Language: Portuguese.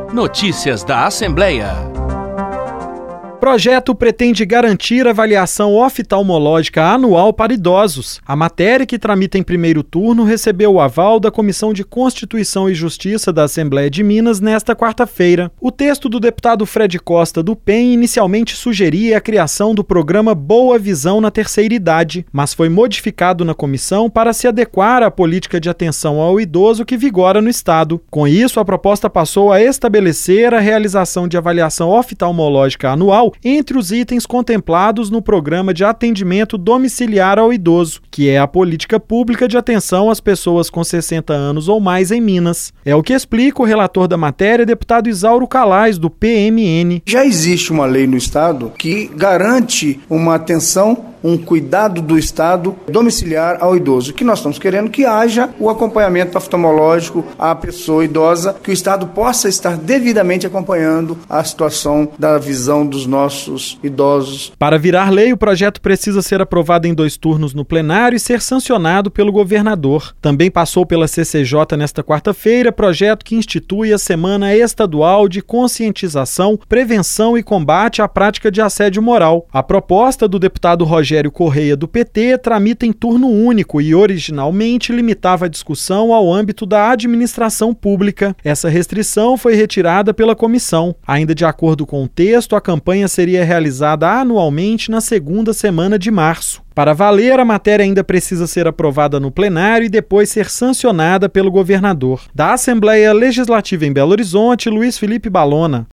Notícias da Assembleia. Projeto pretende garantir avaliação oftalmológica anual para idosos. A matéria, que tramita em primeiro turno, recebeu o aval da Comissão de Constituição e Justiça da Assembleia de Minas nesta quarta-feira. O texto do deputado Fred Costa, do PEN, inicialmente sugeria a criação do programa Boa Visão na Terceira Idade, mas foi modificado na comissão para se adequar à política de atenção ao idoso que vigora no Estado. Com isso, a proposta passou a estabelecer a realização de avaliação oftalmológica anual entre os itens contemplados no Programa de Atendimento Domiciliar ao Idoso, que é a política pública de atenção às pessoas com 60 anos ou mais em Minas. É o que explica o relator da matéria, deputado Isauro Calais, do PMN. Já existe uma lei no Estado que garante uma atenção, um cuidado do Estado domiciliar ao idoso. O que nós estamos querendo que haja o acompanhamento oftalmológico à pessoa idosa, que o Estado possa estar devidamente acompanhando a situação da visão dos nossos idosos. Para virar lei, o projeto precisa ser aprovado em 2 turnos no plenário e ser sancionado pelo governador. Também passou pela CCJ nesta quarta-feira, projeto que institui a Semana Estadual de Conscientização, Prevenção e Combate à Prática de Assédio Moral. A proposta do deputado Rogério Correia, do PT, tramita em turno único e originalmente limitava a discussão ao âmbito da administração pública. Essa restrição foi retirada pela comissão. Ainda de acordo com o texto, a campanha seria realizada anualmente na segunda semana de março. Para valer, a matéria ainda precisa ser aprovada no plenário e depois ser sancionada pelo governador. Da Assembleia Legislativa em Belo Horizonte, Luiz Felipe Balona.